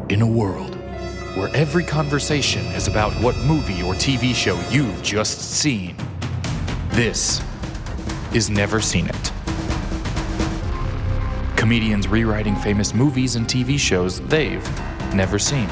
In a world where every conversation is about what movie or TV show you've just seen, this is Never Seen It. Comedians rewriting famous movies and TV shows they've never seen.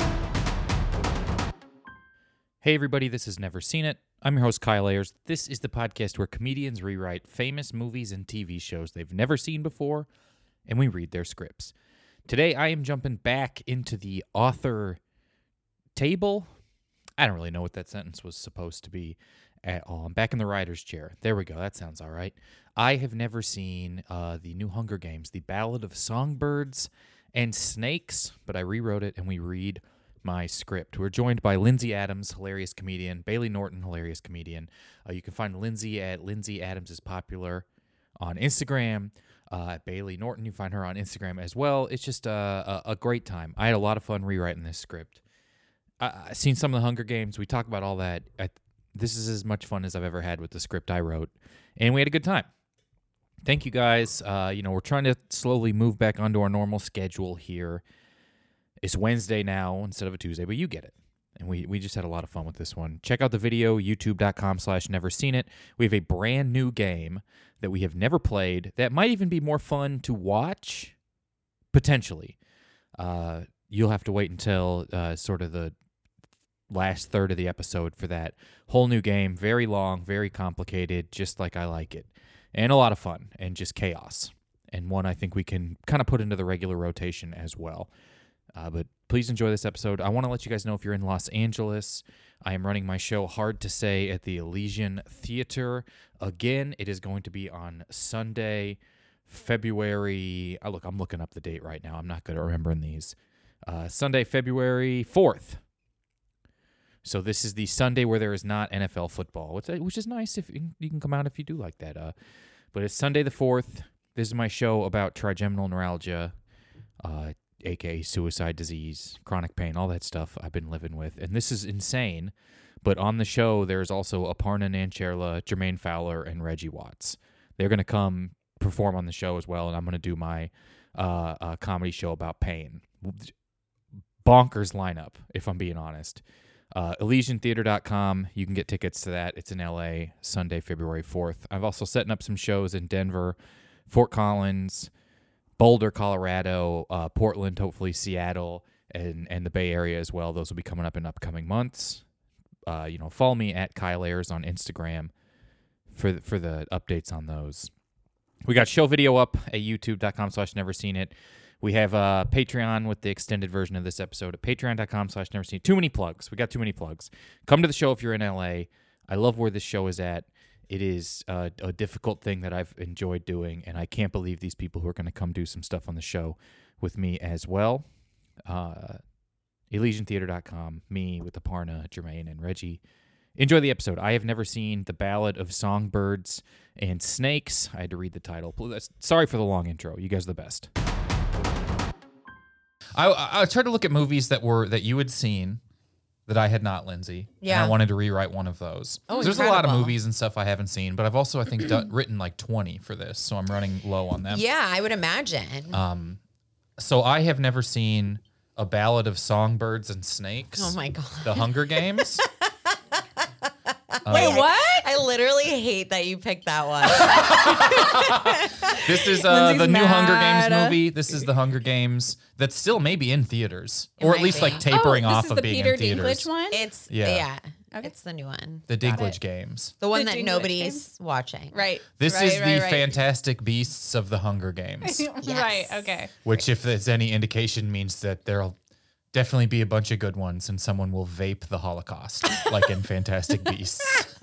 Hey everybody, this is Never Seen It. I'm your host, Kyle Ayers. This is the podcast where comedians rewrite famous movies and TV shows they've never seen before, and we read their scripts. Today, I am jumping back into the author table. I don't really know what that sentence was supposed to be at all. I'm back in the writer's chair. There we go. That sounds all right. I have never seen the new Hunger Games, The Ballad of Songbirds and Snakes, but I rewrote it, and we read my script. We're joined by Lindsay Adams, hilarious comedian, Bailey Norton, hilarious comedian. You can find Lindsay at Lindsay Adams is Popular on Instagram. Bailey Norton, you find her on Instagram as well. It's just a great time. I had a lot of fun rewriting this script. I've seen some of the Hunger Games. We talk about all that. This is as much fun as I've ever had with the script I wrote, and we had a good time. Thank you guys. We're trying to slowly move back onto our normal schedule here. It's Wednesday now instead of a Tuesday, but you get it. And we just had a lot of fun with this one. Check out the video, youtube.com/neverseenit. We have a brand new game that we have never played that might even be more fun to watch, potentially. You'll have to wait until sort of the last third of the episode for that whole new game. Very long, very complicated, just like I like it. And a lot of fun and just chaos. And one I think we can kind of put into the regular rotation as well. But please enjoy this episode. I want to let you guys know if you're in Los Angeles, I am running my show Hard to Say at the Elysian Theater. Again, it is going to be on Sunday, February... I'm looking up the date right now. I'm not good at remembering these. Sunday, February 4th. So this is the Sunday where there is not NFL football, which is nice if you can come out if you do like that. But it's Sunday the 4th. This is my show about trigeminal neuralgia, aka suicide disease, chronic pain, all that stuff I've been living with. And this is insane. But on the show, there's also Aparna Nancherla, Jermaine Fowler, and Reggie Watts. They're going to come perform on the show as well, and I'm going to do my comedy show about pain. Bonkers lineup, if I'm being honest. ElysianTheater.com. You can get tickets to that. It's in LA, Sunday, February 4th. I've also setting up some shows in Denver, Fort Collins, Boulder, Colorado, Portland, hopefully Seattle, and the Bay Area as well. Those will be coming up in upcoming months. Follow me at Kyle Ayers on Instagram for the updates on those. We got show video up at youtube.com/neverseenit. We have Patreon with the extended version of this episode at patreon.com/neverseenit. Too many plugs. We got too many plugs. Come to the show if you're in LA. I love where this show is at. It is a difficult thing that I've enjoyed doing, and I can't believe these people who are going to come do some stuff on the show with me as well. ElysianTheater.com, me with Aparna, Jermaine, and Reggie. Enjoy the episode. I have never seen The Ballad of Songbirds and Snakes. I had to read the title. Sorry for the long intro. You guys are the best. I tried to look at movies that you had seen that I had not, Lindsay. Yeah. And I wanted to rewrite one of those. Oh, there's a lot of incredible. movies and stuff I haven't seen, but I've also, I think, written like 20 for this, so I'm running low on them. Yeah, I would imagine. So I have never seen A Ballad of Songbirds and Snakes. Oh my God. The Hunger Games. Wait, what? I literally hate that you picked that one. This is the Lindsay's new Hunger mad. Games movie. This is the Hunger Games that's still maybe in theaters, It or at might least be. like tapering off this of is the being Peter in theaters. Dinklage one? It's Yeah. Okay. It's the new one. The Got Dinklage it. Games. The one The that Dinklage nobody's Games? watching. Right. This right, is the right. Fantastic Beasts of the Hunger Games, Right, okay. which, if there's any indication, means that there'll definitely be a bunch of good ones, and someone will vape the Holocaust, like in Fantastic Beasts.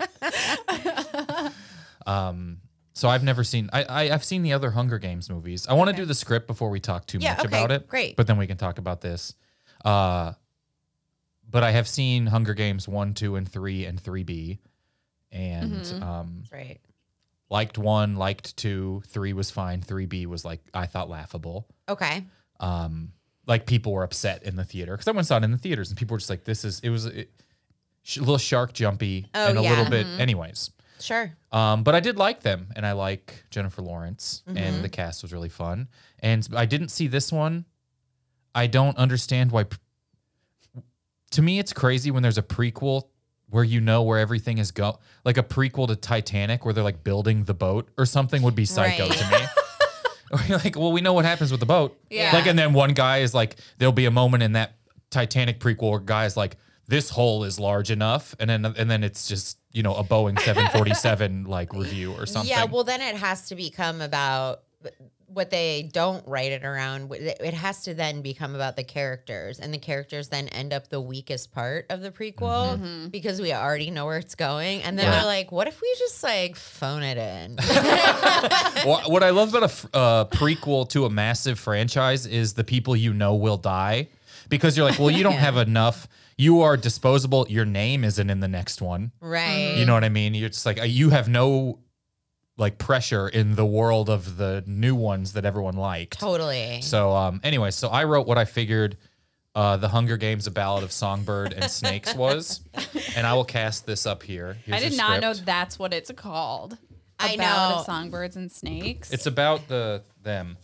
So I've never seen. I've seen the other Hunger Games movies. I want to do the script before we talk too Yeah, much okay, about it. great. But then we can talk about this. But I have seen Hunger Games 1, 2, and 3, and 3B, and That's right. liked 1, liked 2, 3 was fine. 3B was I thought laughable. Okay. Like people were upset in the theater because I went and saw it in the theaters, and people were just like, it was a little shark jumpy and a yeah. little bit. Anyways. Sure. But I did like them, and I like Jennifer Lawrence, and the cast was really fun. And I didn't see this one. I don't understand why. To me, it's crazy when there's a prequel where you know where everything is go. Like a prequel to Titanic where they're like building the boat or something would be psycho Right. to me. Or you're like, well, we know what happens with the boat. Yeah. Like, and then one guy is like, there'll be a moment in that Titanic prequel where guy's like, this hole is large enough, and then it's just a Boeing 747 like review or something. Yeah, well, then it has to become about what they don't write it around. It has to then become about the characters, and the characters then end up the weakest part of the prequel because we already know where it's going. And then they're like, what if we just like phone it in? Well, what I love about a prequel to a massive franchise is the people will die, because you're like, well, you don't have enough. You are disposable. Your name isn't in the next one. Right. You know what I mean? You're just like, you have no like pressure in the world of the new ones that everyone liked. Totally. So anyway, so I wrote what I figured The Hunger Games: A Ballad of Songbird and Snakes was, and I will cast this up here. Here's I did your not know script. that's what it's called. I Ballad know. of Songbirds and Snakes. It's about them.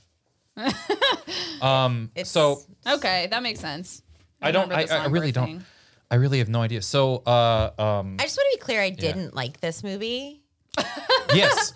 It's- So Okay, that makes sense. I don't. remember the I really Songbird don't. thing. I really have no idea. So I just want to be clear. I didn't like this movie. yes.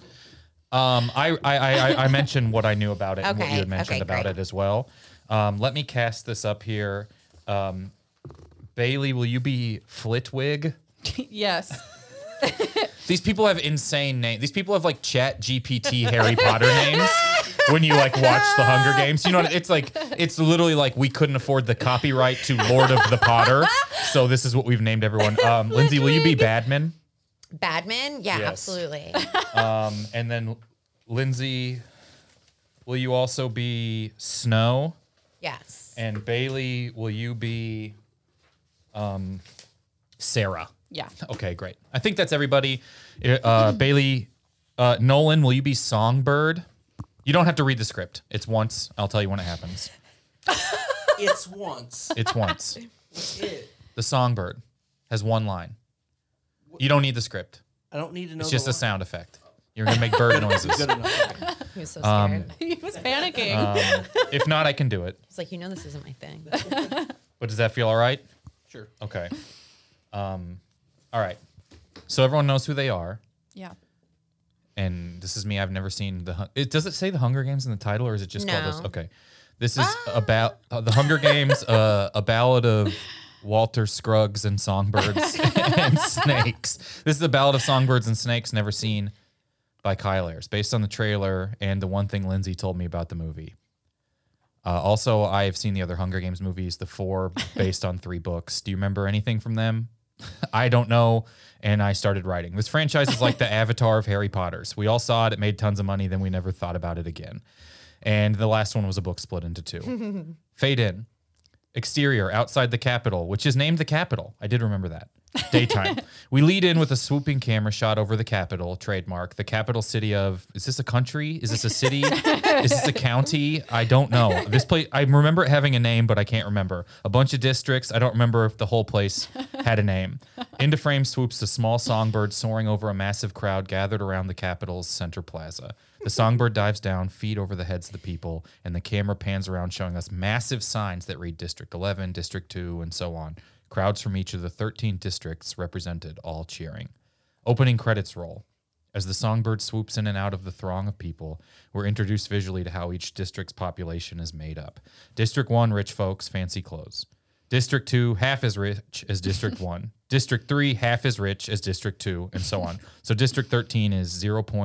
I mentioned what I knew about it and what Okay, you had mentioned okay, about great. it as well. Let me cast this up here. Bailey, will you be Flitwig? Yes. These people have insane names. These people have like Chat GPT Harry Potter names. When you like watch the Hunger Games, it's like, it's literally like we couldn't afford the copyright to Lord of the Potter, so this is what we've named everyone. Lindsay, will you be Badman? Badman? Yeah, Yes. absolutely. And then Lindsay, will you also be Snow? Yes. And Bailey, will you be Sarah? Yeah. Okay, great. I think that's everybody. Bailey, Nolan, will you be Songbird? You don't have to read the script. It's once. I'll tell you when it happens. It's once. It's once. That's it. The Songbird has one line. You don't need the script. I don't need to know. It's just the a sound effect. You're going to make bird noises. Good enough. He was so scared. He was panicking. If not, I can do it. He's like, this isn't my thing. But does that feel all right? Sure. Okay. All right. So everyone knows who they are. Yeah. And this is me. I've never seen does it say the Hunger Games in the title, or is it just called this? No. Okay. This is about the Hunger Games, a ballad of Walter Scruggs and Songbirds and Snakes. This is the Ballad of Songbirds and Snakes, never seen, by Kyle Ayers, based on the trailer and the one thing Lindsay told me about the movie. Also, I have seen the other Hunger Games movies, the 4 based on 3 books. Do you remember anything from them? I don't know, and I started writing. This franchise is like the Avatar of Harry Potter's. We all saw it, it made tons of money, then we never thought about it again. And the last one was a book split into 2. Fade in. Exterior, outside the Capitol, which is named the Capitol. I did remember that. Daytime. We lead in with a swooping camera shot over the Capitol, trademark, the capital city of, is this a country? Is this a city? Is this a county? I don't know. This place, I remember it having a name, but I can't remember. A bunch of districts. I don't remember if the whole place had a name. Into frame swoops a small songbird soaring over a massive crowd gathered around the Capitol's center plaza. The songbird dives down, feet over the heads of the people, and the camera pans around showing us massive signs that read District 11, District 2, and so on. Crowds from each of the 13 districts represented, all cheering. Opening credits roll. As the songbird swoops in and out of the throng of people, we're introduced visually to how each district's population is made up. District 1, rich folks, fancy clothes. District 2, half as rich as District 1. District 3, half as rich as District 2, and so on. So District 13 is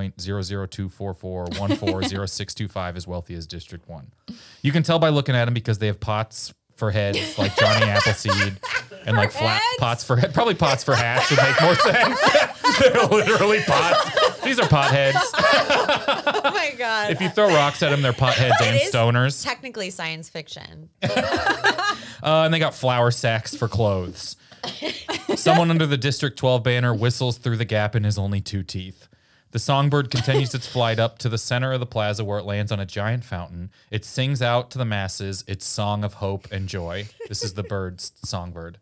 0.00244140625 as wealthy as District 1. You can tell by looking at them because they have pots for heads like Johnny Appleseed and like flat pots for head. Probably pots for hats would make more sense. They're literally pots. These are pot heads. Oh my God. If you throw rocks at them, they're pot heads and is stoners. technically science fiction. And they got flour sacks for clothes. Someone under the District 12 banner whistles through the gap in his only 2 teeth. The songbird continues its flight up to the center of the plaza where it lands on a giant fountain. It sings out to the masses its song of hope and joy. This is the bird's songbird.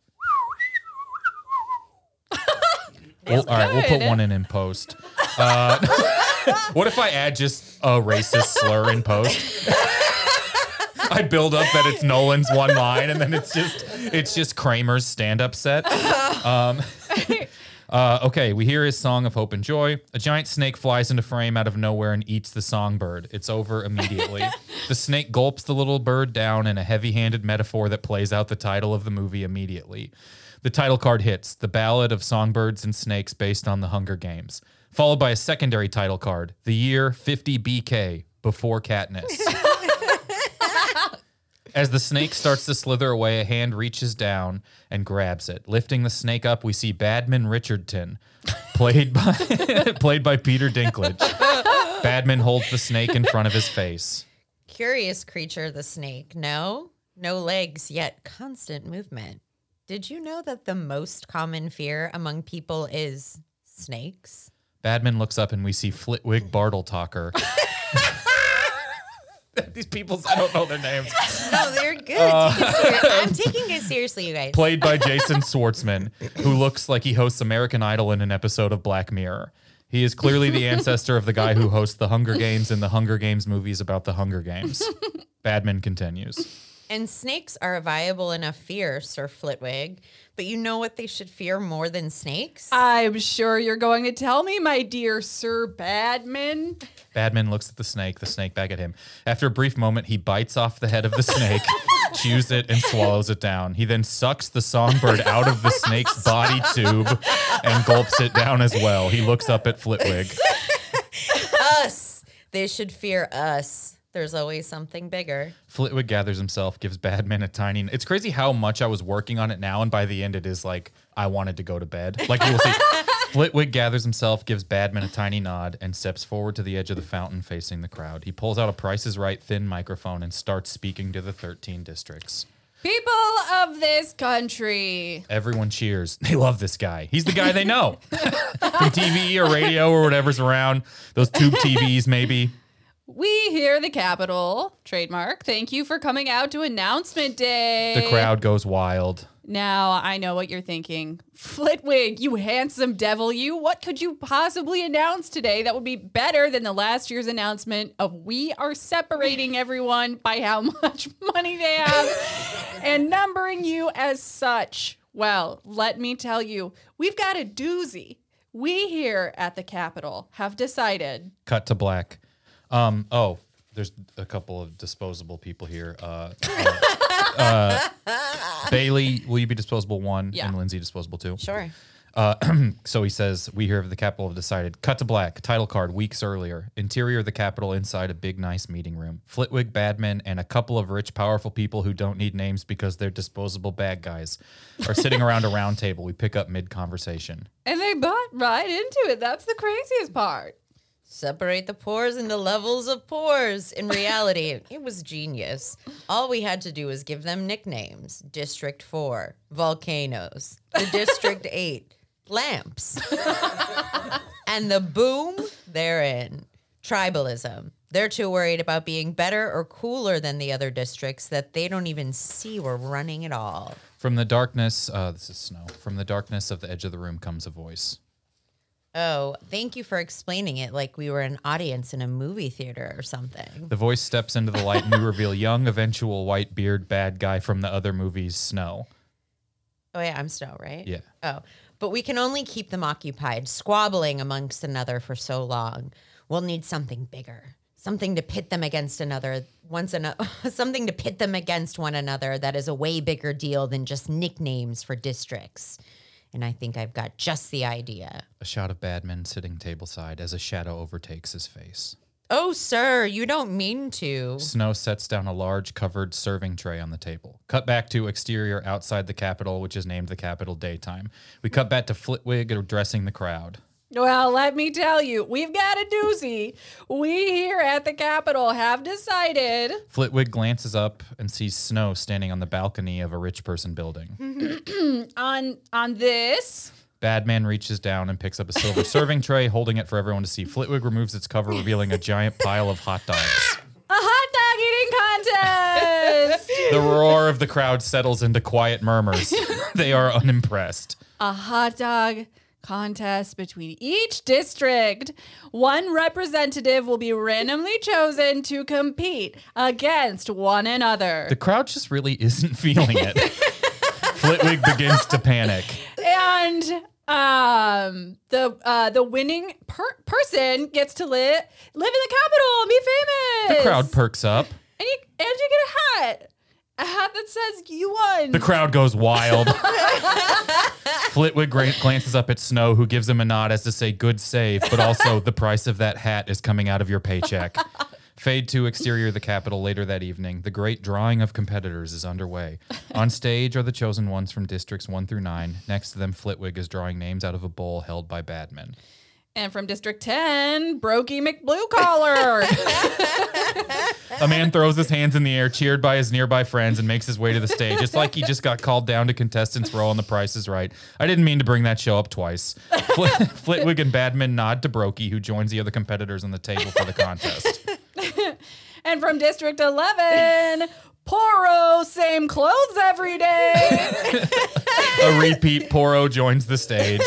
All right, we'll put one in post. What if I add just a racist slur in post? I build up that it's Nolan's one line, and then it's just Kramer's stand-up set. Okay, we hear his song of hope and joy. A giant snake flies into frame out of nowhere and eats the songbird. It's over immediately. The snake gulps the little bird down in a heavy-handed metaphor that plays out the title of the movie immediately. The title card hits, The Ballad of Songbirds and Snakes based on the Hunger Games, followed by a secondary title card, The Year 50 BK, Before Katniss. As the snake starts to slither away, a hand reaches down and grabs it. Lifting the snake up, we see Badman Richardson, played by Peter Dinklage. Badman holds the snake in front of his face. Curious creature, the snake. No legs, yet constant movement. Did you know that the most common fear among people is snakes? Badman looks up and we see Flitwick Bartletalker. These people, I don't know their names. No, they're good. I'm taking it seriously, you guys. Played by Jason Schwartzman, who looks like he hosts American Idol in an episode of Black Mirror. He is clearly the ancestor of the guy who hosts the Hunger Games in the Hunger Games movies about the Hunger Games. Badman continues. And snakes are a viable enough fear, Sir Flitwick. But you know what they should fear more than snakes? I'm sure you're going to tell me, my dear Sir Badman. Badman looks at the snake back at him. After a brief moment, he bites off the head of the snake, chews it, and swallows it down. He then sucks the songbird out of the snake's body tube and gulps it down as well. He looks up at Flitwick. Us. They should fear us. There's always something bigger. Flitwick gathers himself, gives Badman a tiny... It's crazy how much I was working on it now, and by the end it is like, I wanted to go to bed. Like, you will see... Flitwick gathers himself, gives Badman a tiny nod, and steps forward to the edge of the fountain facing the crowd. He pulls out a Price is Right thin microphone and starts speaking to the 13 districts. People of this country. Everyone cheers. They love this guy. He's the guy they know. From TV or radio or whatever's around. Those tube TVs, maybe. We here, the Capitol, trademark, thank you for coming out to Announcement Day. The crowd goes wild. Now, I know what you're thinking. Flitwick, you handsome devil, you. What could you possibly announce today that would be better than the last year's announcement of we are separating everyone by how much money they have and numbering you as such? Well, let me tell you, we've got a doozy. We here at the Capitol have decided. Cut to black. There's a couple of disposable people here. Bailey, will you be disposable 1? Yeah. And Lindsay disposable 2? Sure. So he says, we here at the Capitol have decided. Cut to black. Title card weeks earlier. Interior of the Capitol inside a big, nice meeting room. Flitwick, Badman, and a couple of rich, powerful people who don't need names because they're disposable bad guys are sitting around a round table. We pick up mid-conversation. And they butt right into it. That's the craziest part. Separate the pores into levels of pores. In reality, it was genius. All we had to do was give them nicknames. District 4, volcanoes. The District 8, lamps. And the boom, they're in. Tribalism. They're too worried about being better or cooler than the other districts that they don't even see we're running at all. From the darkness, this is Snow. From the darkness of the edge of the room comes a voice. Oh, thank you for explaining it like we were an audience in a movie theater or something. The voice steps into the light and we reveal young, eventual white beard bad guy from the other movies, Snow. Oh, yeah, I'm Snow, right? Yeah. Oh, but we can only keep them occupied, squabbling amongst another for so long. We'll need something bigger, something to pit them against something to pit them against one another that is a way bigger deal than just nicknames for districts. And I think I've got just the idea. A shot of Badman sitting tableside as a shadow overtakes his face. Oh, sir, you don't mean to. Snow sets down a large covered serving tray on the table. Cut back to exterior outside the Capitol, which is named the Capitol Daytime. We cut back to Flitwick addressing the crowd. Well, let me tell you, we've got a doozy. We here at the Capitol have decided. Flitwick glances up and sees Snow standing on the balcony of a rich person building. On this. Badman reaches down and picks up a silver serving tray, holding it for everyone to see. Flitwick removes its cover, revealing a giant pile of hot dogs. A hot dog eating contest. The roar of the crowd settles into quiet murmurs. They are unimpressed. A hot dog contest between each district. One representative will be randomly chosen to compete against one another. The crowd just really isn't feeling it. Flitwick begins to panic. And the winning person gets to live in the capital and be famous. The crowd perks up. And you get a hat that says you won. The crowd goes wild. Flitwick glances up at Snow, who gives him a nod as to say good save, but also the price of that hat is coming out of your paycheck. Fade to exterior of the Capitol later that evening. The great drawing of competitors is underway. On stage are the chosen ones from districts 1 through 9. Next to them, Flitwick is drawing names out of a bowl held by Badman. And from District 10, Brokey McBluecollar. A man throws his hands in the air, cheered by his nearby friends, and makes his way to the stage. It's like he just got called down to contestants' row on The Price is Right. I didn't mean to bring that show up twice. Flitwick and Badman nod to Brokey, who joins the other competitors on the table for the contest. And from District 11, Poro, same clothes every day. A repeat Poro joins the stage.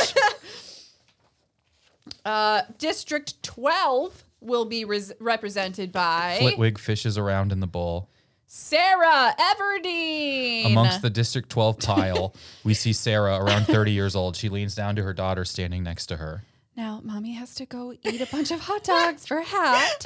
District 12 will be represented by Flitwick fishes around in the bowl. Sarah Everdeen. Amongst the District 12 pile, we see Sarah, around 30 years old. She leans down to her daughter standing next to her. Now, Mommy has to go eat a bunch of hot dogs for hat.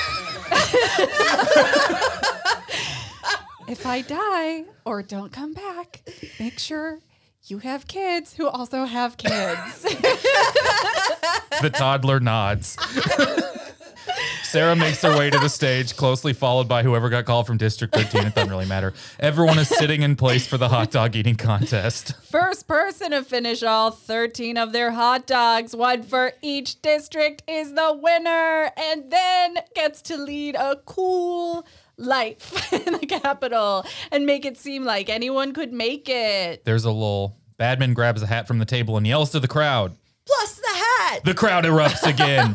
If I die or don't come back, make sure you have kids who also have kids. The toddler nods. Sarah makes her way to the stage, closely followed by whoever got called from District 13. It doesn't really matter. Everyone is sitting in place for the hot dog eating contest. First person to finish all 13 of their hot dogs, one for each district, is the winner and then gets to lead a cool life in the Capitol and make it seem like anyone could make it. There's a lull. Badman grabs a hat from the table and yells to the crowd. Plus the hat. The crowd erupts again.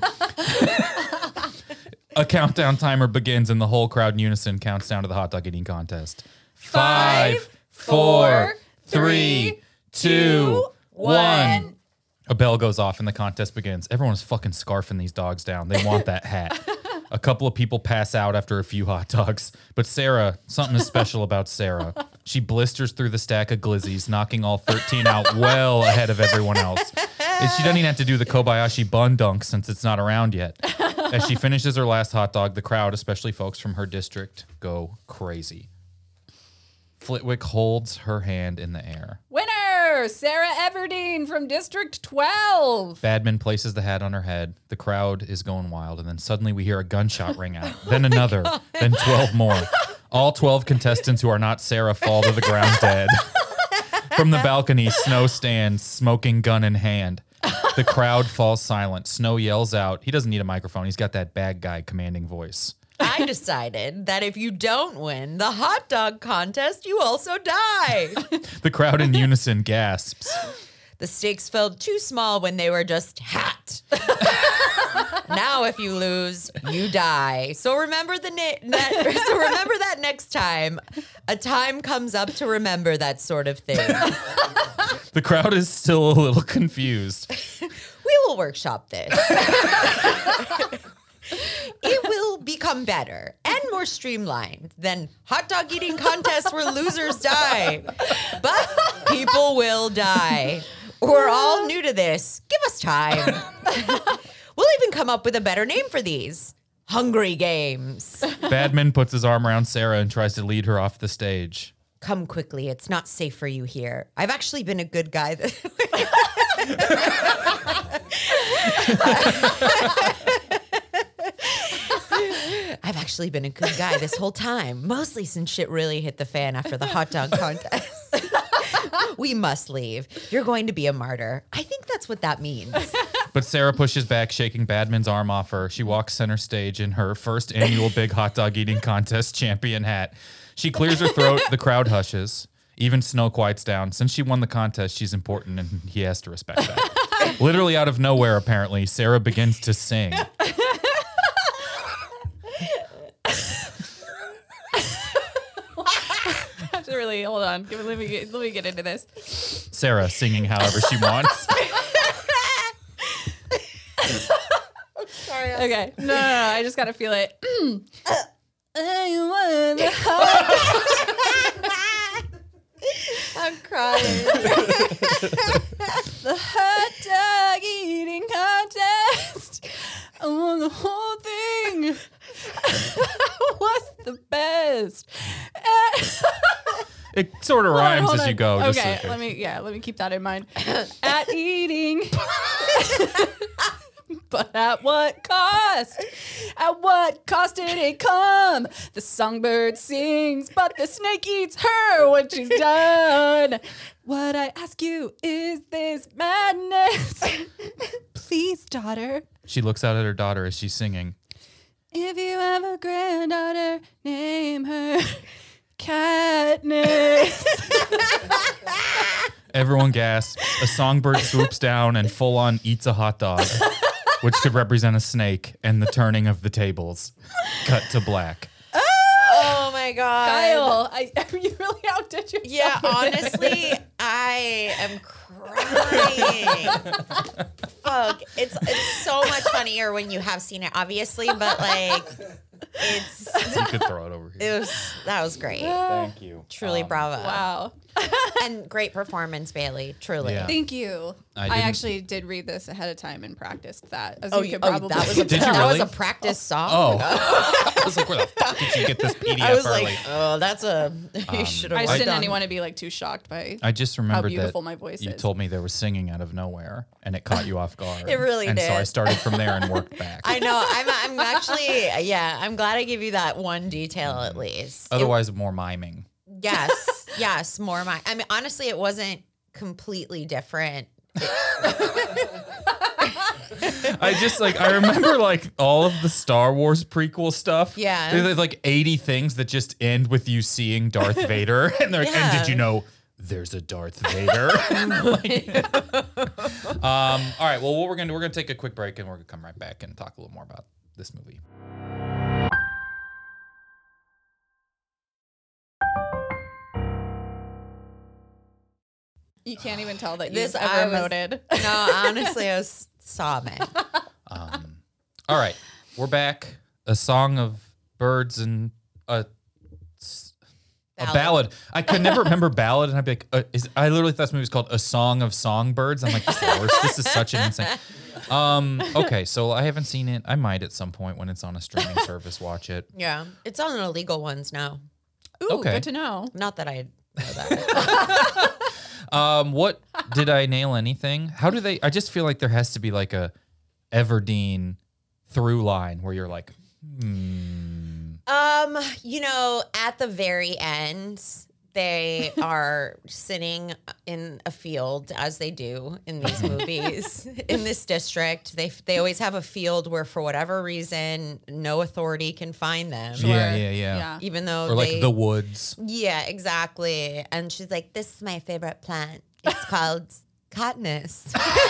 A countdown timer begins and the whole crowd in unison counts down to the hot dog eating contest. 5, 4, 3, 2, 1. A bell goes off and the contest begins. Everyone's fucking scarfing these dogs down. They want that hat. A couple of people pass out after a few hot dogs. But Sarah, something is special about Sarah. She blisters through the stack of glizzies, knocking all 13 out well ahead of everyone else. And she doesn't even have to do the Kobayashi bun dunk since it's not around yet. As she finishes her last hot dog, the crowd, especially folks from her district, go crazy. Flitwick holds her hand in the air. Winner, Sarah Everdeen from District 12. Badman places the hat on her head. The crowd is going wild, and then suddenly we hear a gunshot ring out. Then another, then 12 more. All 12 contestants who are not Sarah fall to the ground dead. From the balcony, Snow stands, smoking gun in hand. The crowd falls silent. Snow yells out. He doesn't need a microphone. He's got that bad guy commanding voice. I decided that if you don't win the hot dog contest, you also die. The crowd in unison gasps. The stakes felt too small when they were just hat. Now, if you lose, you die. So remember remember that next time a time comes up to remember that sort of thing. The crowd is still a little confused. We will workshop this. It will become better and more streamlined than hot dog eating contests where losers die. But people will die. We're all new to this. Give us time. We'll even come up with a better name for these. Hungry Games. Badman puts his arm around Sarah and tries to lead her off the stage. Come quickly. It's not safe for you here. I've actually been a good guy. I've actually been a good guy this whole time, mostly since shit really hit the fan after the hot dog contest. We must leave. You're going to be a martyr. I think that's what that means. But Sarah pushes back, shaking Badman's arm off her. She walks center stage in her first annual big hot dog eating contest champion hat. She clears her throat. The crowd hushes. Even Snow quiets down. Since she won the contest, she's important, and he has to respect that. Literally out of nowhere, apparently, Sarah begins to sing. Really, hold on. Let me get into this. Sarah singing however she wants. dance. Okay. No. I just gotta feel it. I'm crying. The hot dog eating contest. I won the whole thing. What's the best? It sort of rhymes Hold as on. you go. just Okay, so- let me keep that in mind. At eating. But at what cost? At what cost did it come? The songbird sings, but the snake eats her when she's done. What I ask you, is this madness? Please, daughter. She looks out at her daughter as she's singing. If you have a granddaughter, name her Katniss. Everyone gasps. A songbird swoops down and full on eats a hot dog, which could represent a snake and the turning of the tables. Cut to black. Oh my god. Kyle, you really outdid yourself. Yeah, honestly, I am crying. Fuck. It's so much funnier when you have seen it, obviously, but like You could throw it over here. that was great. Thank you. Truly bravo. Wow. And great performance, Bailey. Truly. Yeah. Thank you. I I didn't- actually did read this ahead of time and practiced that. As Oh, you could that probably was a Did you that really? was a practice song. Oh. I was like, where the fuck did you get this PDF I was early? like, oh, that's a you should have. I just didn't done. anyone to be like too shocked by. I just remembered beautiful that my voice you is. told me there was singing out of nowhere, and it caught you off guard. It really and so I did. started from there and worked back. I know. I'm actually I'm glad I give you that one detail at least. Otherwise, more miming. Yes, more my. I mean, honestly, it wasn't completely different. I remember like all of the Star Wars prequel stuff. Yeah. There's like 80 things that just end with you seeing Darth Vader. And they're like, and Yeah. did you know there's a Darth Vader? All right, well, what we're gonna take a quick break and we're gonna come right back and talk a little more about this movie. You can't even tell that This you've I ever was- voted. No, honestly, I was sobbing. All right, we're back. A song of birds and a ballad. I could never remember ballad, and I'd be like, I literally thought this movie was called A Song of Songbirds. I'm like, this is the worst. This is such an insane. Okay, so I haven't seen it. I might at some point when it's on a streaming service watch it. Yeah, it's on illegal ones now. Ooh, Okay. good to know. Not that I know that. What did I nail anything? How do they? I just feel like there has to be like a Everdeen through line where you're like, You know, at the very end, they are sitting in a field, as they do in these movies. In this district, they always have a field where, for whatever reason, no authority can find them. yeah. Even though Or like they, the woods. yeah, exactly. And she's like, "This is my favorite plant. It's called Katniss."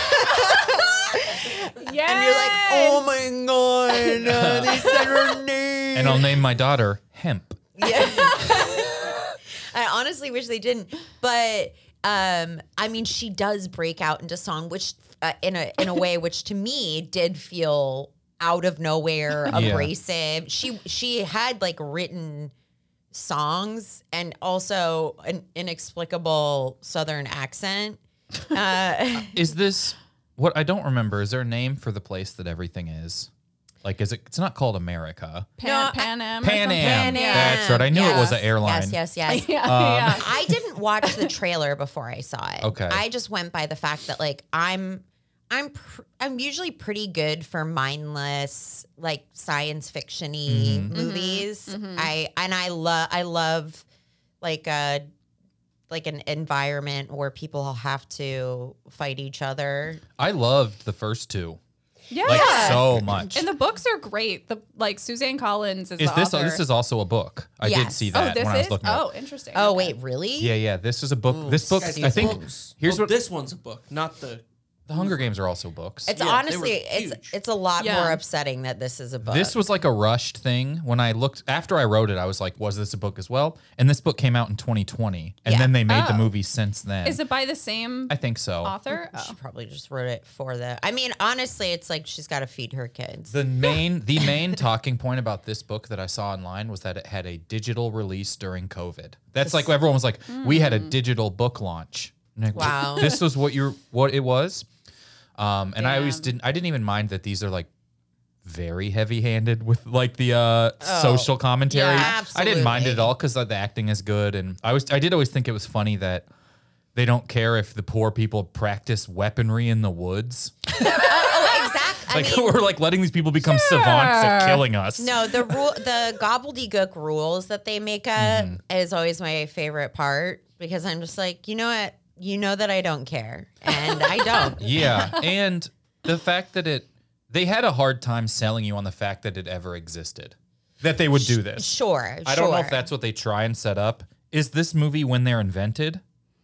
Yeah. And you're like, "Oh my god, they said her name." And I'll name my daughter Hemp. Yeah. I honestly wish they didn't, but I mean, she does break out into song, which in a way which to me did feel out of nowhere, abrasive. She had like written songs and also an inexplicable Southern accent. Is this what I don't remember? Is there a name for the place that everything is? Like, is it? It's not called America. Pan Am. or Pan something. Am. Pan Am. That's right. I knew it was an Yes, airline. Yes. Yeah, yeah. I didn't watch the trailer before I saw it. Okay. I just went by the fact that like I'm usually pretty good for mindless like science fiction-y movies. I love like an environment where people have to fight each other. I loved the first two. Yeah. Like so much. And the books are great. The like Suzanne Collins is Is the this author. this is also a book? I did Yes. see Oh, that this when I was is? looking. Up. Oh, interesting. Oh Okay. wait, really? Yeah. This is a book. This book. Guys, I think. books. Here's Well, what. this one's a book, not the The Hunger Games are also books. It's Yeah, honestly, they were huge. it's a lot Yeah. more upsetting that this is a book. This was like a rushed thing. When I looked after I wrote it, I was like, "Was this a book as well?" And this book came out in 2020, and Yeah. then they made the Oh. movie since then. Is it by the same I think so. author? She probably just wrote it for the. I mean, honestly, it's like she's got to feed her kids. The main talking point about this book that I saw online was that it had a digital release during COVID. That's like everyone was like, "We had a digital book launch." And like, Wow. This was what it was. And I always Damn. I didn't even mind that these are like very heavy-handed with like the social commentary. Yeah, I didn't mind it at absolutely. all because the acting is good, and I did always think it was funny that they don't care if the poor people practice weaponry in the woods. Oh, exactly. Like we're like letting these people become savants at killing us. No, the gobbledygook rules that they make up is always my favorite part because I'm just like, you know what? You know that I don't care, and I don't. Yeah, and the fact that they had a hard time selling you on the fact that it ever existed, that they would do this. Sure, I don't know if that's what they try and set up. Is this movie when they're invented?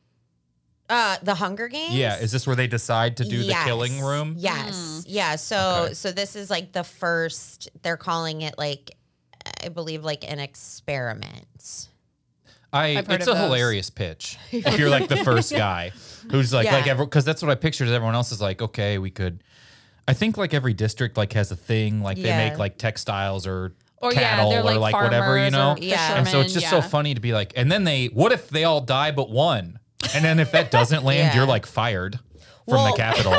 The Hunger Games. Yeah, is this where they decide to do the Yes. killing room? Yes. Yeah. So Okay. so this is like the first. They're calling it like, I believe like an experiment. I've heard It's of a those. hilarious pitch. If you're like the first guy who's like Yeah. because that's what I pictured. Everyone else is like, okay, we could. I think like every district like has a thing like they Yeah. make like textiles or Or, yeah, cattle they're, or like, like whatever, you farmers know. or Yeah. And so it's just so fishermen, yeah. funny to be like, and then what if they all die but one? And then if that doesn't land, Yeah. you're like fired from Well, the Capitol.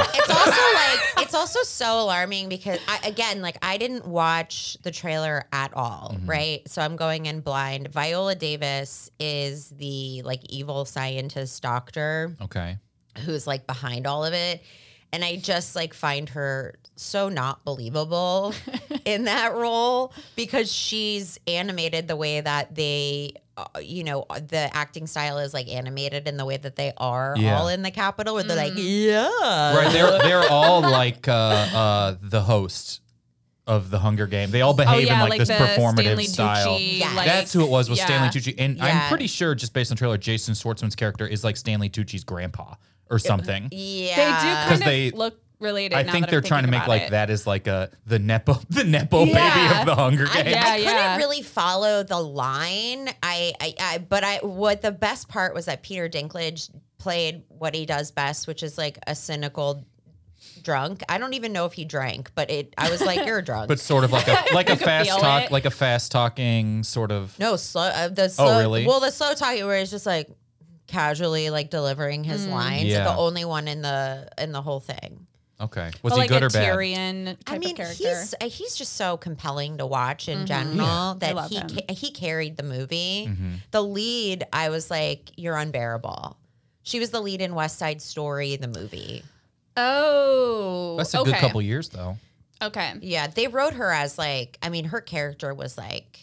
It's also so alarming because I didn't watch the trailer at all, Mm-hmm. right? So I'm going in blind. Viola Davis is the like evil scientist doctor Okay. who's like behind all of it. And I just like find her so not believable in that role because she's animated the way that they, the acting style is like animated in the way that they are Yeah. all in the Capitol where they're like, yeah. Right. They're all like the host of the Hunger Game. They all behave in like this the performative Stanley style. Tucci, Yeah. like- That's who it was yeah. Stanley Tucci. And Yeah. I'm pretty sure just based on the trailer, Jason Schwartzman's character is like Stanley Tucci's grandpa or something. Yeah. They do kind 'Cause of they- look related. I now think that they're I'm trying to thinking make about like it. that is like the nepo baby Yeah. of the Hunger Games. I Yeah. couldn't really follow the line. What the best part was that Peter Dinklage played what he does best, which is like a cynical drunk. I don't even know if he drank, but I was like, you're drunk. But sort of like a fast feel talk, it. like a fast talking sort of. no, the slow. really? Well, the slow talking where it's just like casually like delivering his lines. Yeah. The only one in the whole thing. Okay, was But he like good a or bad? Tyrion type I mean, of character. he's just so compelling to watch in general I that love him. he carried the movie. Mm-hmm. The lead, I was like, you're unbearable. She was the lead in West Side Story, the movie. Oh, That's a okay. good couple years though. Okay. Yeah, they wrote her as like, I mean, her character was like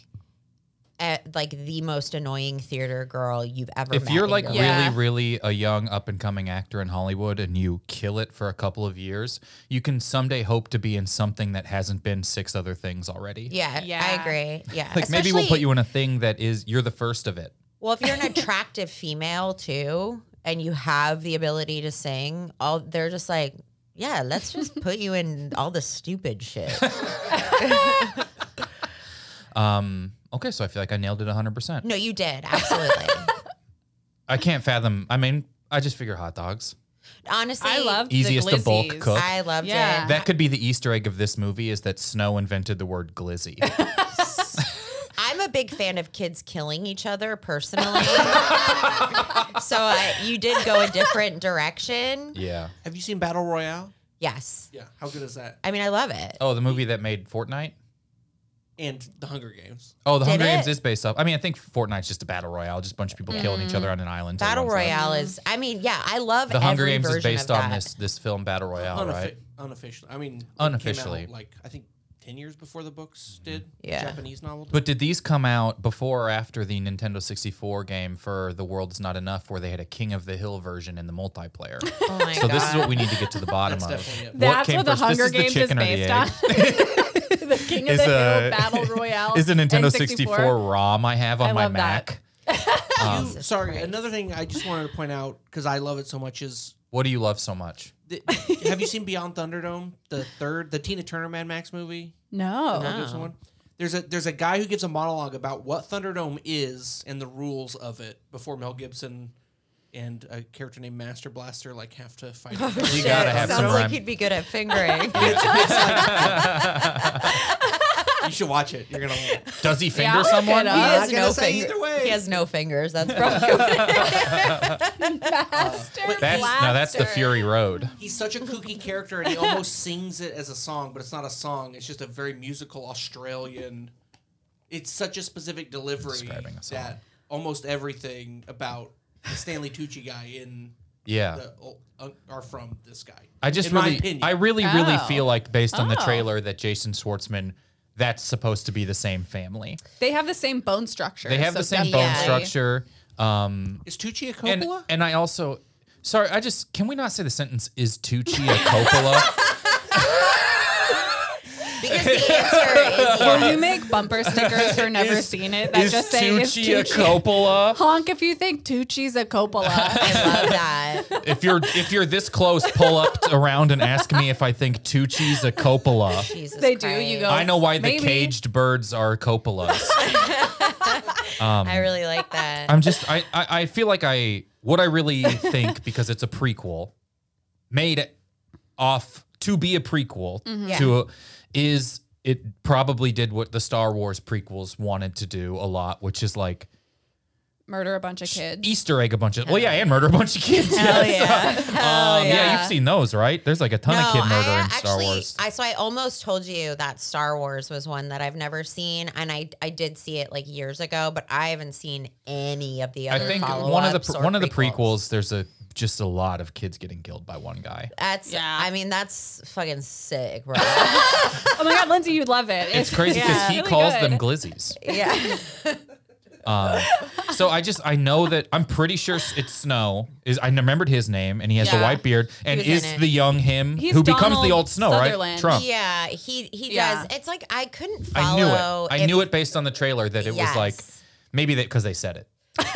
the most annoying theater girl you've ever met. If you're in like your really, life. Yeah. really a young up and coming actor in Hollywood and you kill it for a couple of years, you can someday hope to be in something that hasn't been 6 other things already. Yeah, Yeah. I agree. Yeah. Like maybe we'll put Especially- you in a thing that is you're the first of it. Well, if you're an attractive female too, and you have the ability to sing, they're just like, yeah, let's just put you in all the stupid shit. Okay, so I feel like I nailed it 100%. No, you did. Absolutely. I can't fathom. I mean, I just figure hot dogs. Honestly, I loved Easiest the to bulk glizzies. cook. I loved Yeah. it. That could be the Easter egg of this movie is that Snow invented the word glizzy. I'm a big fan of kids killing each other personally. So you did go a different direction. Yeah. Have you seen Battle Royale? Yes. Yeah. How good is that? I mean, I love it. Oh, the movie that made Fortnite? And The Hunger Games. Oh, the Did Hunger Games it? is based off. I mean, I think Fortnite's just a battle royale, just a bunch of people killing each other on an island. Battle Everyone's like- Royale is, I mean, yeah, I love The Hunger every Games is version based of on that. this film Battle Royale, right? Unofficially. I mean, it came Unofficially. out, like, I think 10 years before the books did. Yeah. Japanese novel. But did these come out before or after the Nintendo 64 game for The World Is Not Enough, where they had a King of the Hill version in the multiplayer? Oh my So God. this is what we need to get to the bottom That's of. definitely it. What That's came what the first? This Hunger is the Games is chicken or the based egg? on. The King of Is the a- Hill Battle Royale. Is a Nintendo N64. 64 ROM I have on I my love that. Mac. Sorry, another thing I just wanted to point out because I love it so much is What do you love so much? Have you seen Beyond Thunderdome, the Tina Turner Mad Max movie? No. Mel Gibson one? There's a guy who gives a monologue about what Thunderdome is and the rules of it before Mel Gibson and a character named Master Blaster have to fight. You gotta have some Sounds like rhyme. he'd be good at fingering. You should watch it. You're gonna love it. Does he finger I'll look someone? it up. He I'm has not gonna no say fingers. either way. He has no fingers. That's probably That's the Fury Road. He's such a kooky character, and he almost sings it as a song, but it's not a song. It's just a very musical Australian. It's such a specific delivery Describing a song. that almost everything about the Stanley Tucci guy in Yeah. are from this guy. I just in my really, opinion. I really Oh. feel like based on the Oh. trailer that Jason Schwartzman, that's supposed to be the same family. They have the same bone structure. They have so the same bone definitely- structure. Is Tucci a And Coppola? and I also, sorry, can we not say the sentence, is Tucci a Coppola? because the answer is Will yes. you make bumper stickers for never seen it that Is just say is Tucci a Tucci? Coppola? Honk if you think Tucci's a Coppola. I love that. If you're this close, pull up around and ask me if I think Tucci's a Coppola. Jesus They do, Christ. you go- I know why the Maybe. caged birds are Coppolas. I really like that. I'm just I feel like what I really think, because it's a prequel made off to be a prequel to is it probably did what the Star Wars prequels wanted to do a lot, which is like Murder a bunch of kids. Easter egg a bunch of and murder a bunch of kids. Hell yes. yeah. Hell Yeah, you've seen those, right? There's like a ton of kid murder in Star actually, Wars. So I almost told you that Star Wars was one that I've never seen, and I did see it like years ago, but I haven't seen any of the other. I think follow-ups or one of the prequels, there's just a lot of kids getting killed by one guy. That's Yeah. I mean that's fucking sick, bro. Oh my God, Lindsay, you'd love it. It's crazy because he really calls good. them glizzies. yeah. So I know that I'm pretty sure it's Snow. I remembered his name, and he has the Yeah. white beard, and was in is it. the young him He's who becomes the Donald old Snow, Sutherland. right? Trump. Yeah, he Yeah. does. It's like I couldn't I follow. knew it. I knew it based on the trailer that it was like Yes. maybe that because they said it.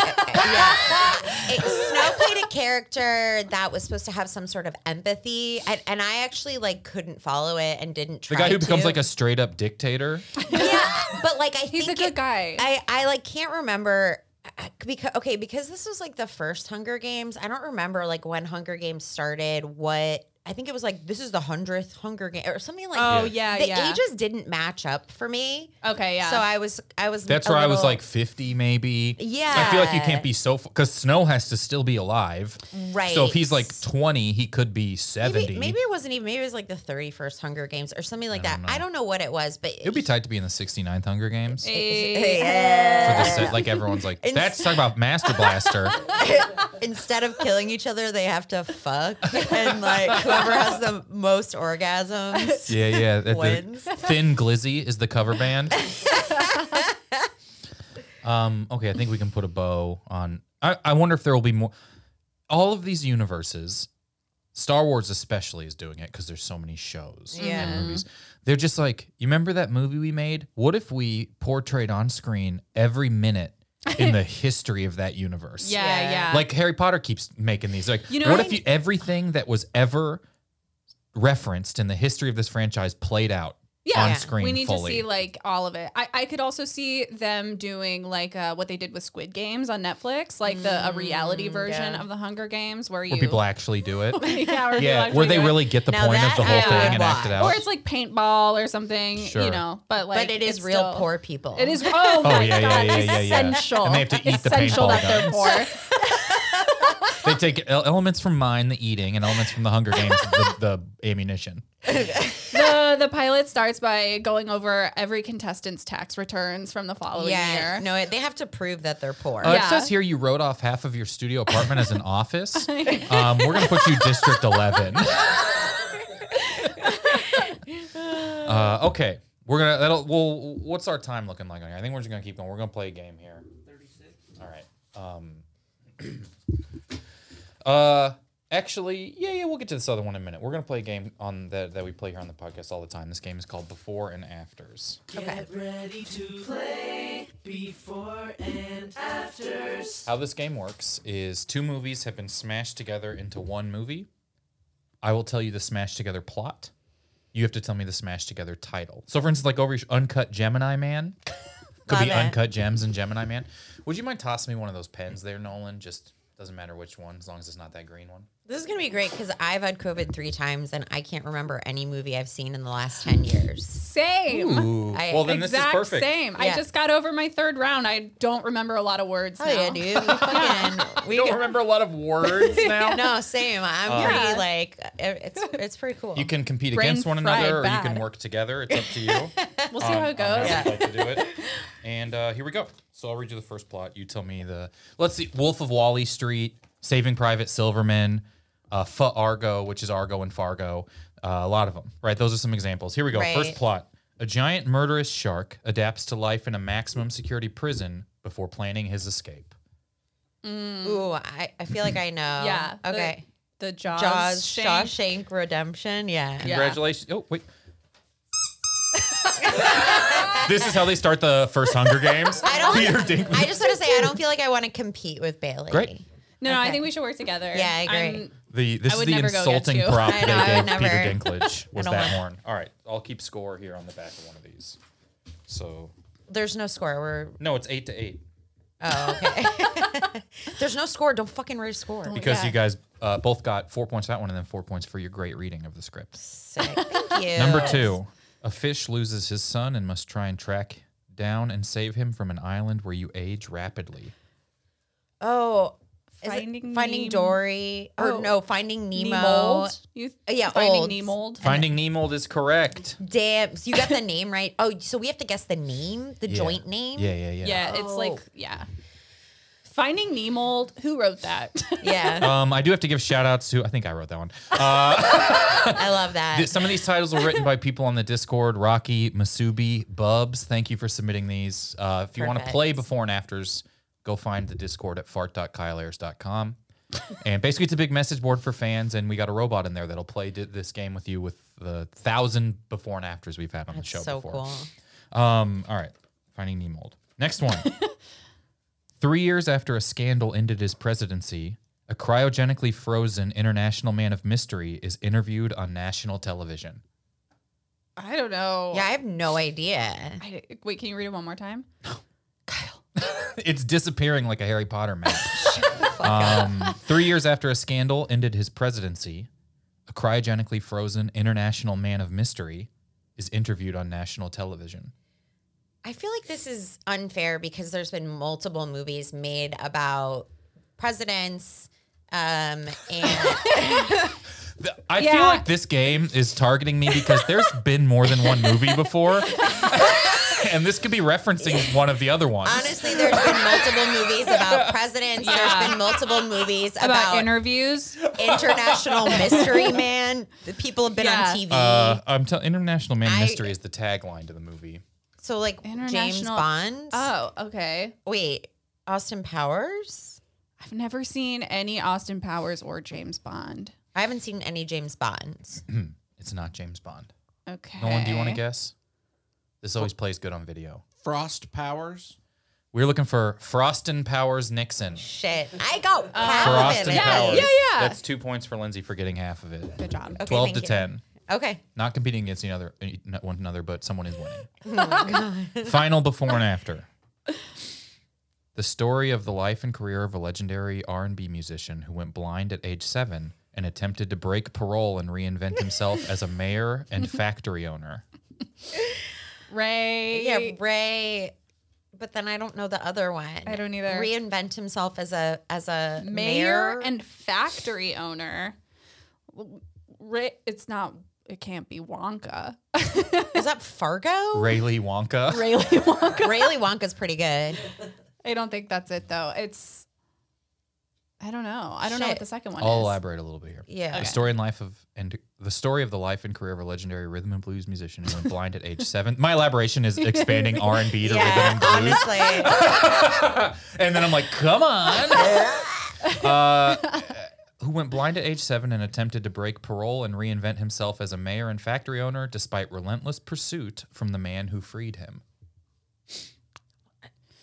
Snow played a character that was supposed to have some sort of empathy, and I actually like couldldn't follded it and didn't The try. guy who becomes to. like a straight up dictator. Yeah, but like He's a good guy. I like can't remember because this was like the first Hunger Games. I don't remember like when Hunger Games started. What I think it was like this is the 100th Hunger Game or something like. Oh, that. yeah, the yeah. ages didn't match up for me. Okay, yeah. So I was. That's a where I was little- like 50 maybe. Yeah. I feel like you can't be so because Snow has to still be alive. Right. So if he's like 20, he could be 70. Maybe it wasn't even. Maybe it was like the 31st Hunger Games or something like that. I don't know what it was, but It would be tight to be in the 69th Hunger Games. Yeah. For the set, like everyone's like, that's talking about Master Blaster. Instead of killing each other, they have to fuck, and like whoever has the most orgasms. Yeah. Wins. Thin Glizzy is the cover band. Okay, I think we can put a bow on. I wonder if there will be more. All of these universes, Star Wars especially is doing it because there's so many shows Yeah. and movies. They're just like, you remember that movie we made? What if we portrayed on screen every minute in the history of that universe? Yeah. Like Harry Potter keeps making these. Like, You know what what? if everything that was ever referenced in the history of this franchise played out on screen we need fully? to see like all of it. I could also see them doing like what they did with Squid Games on Netflix, like a reality version of the Hunger Games where where people actually do it. yeah, Where they really get the Now point of that the whole I thing would and act it watch. out. or it's like paintball or something, Sure. you know. But like, But it is it's real still- poor people. It is. Oh my yeah, God! yeah. Essential. And they have to eat the Essential paintball that they're guns. poor. They take elements from mine, the eating, and elements from the Hunger Games, the ammunition. The pilot starts by going over every contestant's tax returns from the following year. No, they have to prove that they're poor. It Yeah. says here you wrote off half of your studio apartment as an office. We're gonna put you District 11. Okay, we're gonna. What's our time looking like? I think we're just gonna keep going. We're gonna play a game here. 36. All right. Actually, yeah, we'll get to this other one in a minute. We're gonna play a game on that we play here on the podcast all the time. This game is called Before and Afters. Okay. Ready to play. Before and afters. How this game works is 2 movies have been smashed together into one movie. I will tell you the smashed together plot. You have to tell me the smashed together title. So, for instance, like over Uncut Gemini Man. Could Love be it. Uncut Gems and Gemini Man. Would you mind tossing me one of those pens there, Nolan? Just doesn't matter which one, as long as it's not that green one. This is going to be great because I've had COVID 3 times and I can't remember any movie I've seen in the last 10 years. Same. Ooh. I- Well, then this is Exact perfect. same. I Yeah. just got over my 3rd round. I don't remember a lot of words Oh, now. yeah, dude. We Don't remember a lot of words now. No, same. I'm Yeah. pretty like, it's pretty cool. You can compete Brain against one fried another, or you can bad. work together. It's up to you. We'll see how it goes. I'd like to do it. And here we go. So I'll read you the first plot. You tell me let's see, Wolf of Wall Street, Saving Private Silverman, Argo, which is Argo and Fargo. A lot of them, right? Those are some examples. Here we go. Right. First plot. A giant murderous shark adapts to life in a maximum security prison before planning his escape. Ooh, I feel like I know. Yeah. Okay. The Jaws. Jaws, shank. Shawshank Redemption. Yeah. Congratulations. Oh, wait. This is how they start the first Hunger Games. I don't. Peter Dinklage. I just want to say I don't feel like I want to compete with Bailey. Great. No, I Okay. think we should work together. Yeah, I agree. This I is would the never go insulting against you. prop I they know, I gave would Peter never. Dinklage was I don't that want- horn. All right, I'll keep score here on the back of one of these. So There's no score. We're. no, it's 8-8 Oh, okay. There's no score. Don't fucking write a score. because yeah. you guys both got 4 points for that one and then 4 points for your great reading of the script. Sick. Thank you. Number 2, a fish loses his son and must try and track down and save him from an island where you age rapidly. Oh, is Finding it Finding Nemo? Dory or Oh. no Finding Nemo? Nemold? You Yeah, Finding old. Nemold. Finding Nemo is correct. Damn, so you got the name right. Oh, so we have to guess the name, the Yeah. joint name. Yeah. Yeah, it's Oh. like Finding Nemold. Who wrote that? Yeah, I do have to give shout outs to, I think I wrote that one. I love that. Some of these titles were written by people on the Discord. Rocky, Masubi, Bubs. Thank you for submitting these. If you want to Perfect. play before and afters, go find the Discord at fart.kyleayers.com. And basically, it's a big message board for fans, and we got a robot in there that'll play this game with you with the 1,000 before and afters we've had on the show so before. cool. All right, Finding Nemold. Next one. 3 years after a scandal ended his presidency, a cryogenically frozen international man of mystery is interviewed on national television. I don't know. Yeah, I have no idea. Wait, can you read it one more time? It's disappearing like a Harry Potter map. 3 years after a scandal ended his presidency, a cryogenically frozen international man of mystery is interviewed on national television. I feel like this is unfair because there's been multiple movies made about presidents, and I feel Yeah. like this game is targeting me because there's been more than one movie before. And this could be referencing one of the other ones. honestly, there's been multiple movies about presidents. Yeah. There's been multiple movies About about interviews. international mystery man. The people have been Yeah. on TV. International Man I- Mystery is the tagline to the movie. So like James International- Bond. Oh, okay. Wait, Austin Powers? I've never seen any Austin Powers or James Bond. I haven't seen any James Bonds. It's not James Bond. Okay. Nolan, do you want to guess? This always plays good on video. Frost Powers. We're looking for Frostin' Powers Nixon. Shit, I got half of Frostin' it. Powers. yeah. That's 2 points for Lindsay for getting half of it. Good job. Okay, 12 thank to you. 10. Okay. Not competing against one another, but someone is winning. Final before and after. The story of the life and career of a legendary R&B musician who went blind at age 7 and attempted to break parole and reinvent himself as a mayor and factory owner. Ray. Yeah, Ray. But then I don't know the other one. I don't either. Reinvent himself as a Mayor and factory owner. Ray, it's not. It can't be Wonka. is that Fargo? Rayleigh Wonka. Rayleigh Wonka. Rayleigh Wonka's pretty good. I don't think that's it though. It's. I don't know. I don't know what Shit. the second one I'll is. elaborate a little bit here. Yeah. The story of the life and career of a legendary rhythm and blues musician who went blind at age 7. My elaboration is expanding R&B to rhythm and blues. honestly. And then I'm like, come on. Who went blind at age 7 and attempted to break parole and reinvent himself as a mayor and factory owner despite relentless pursuit from the man who freed him.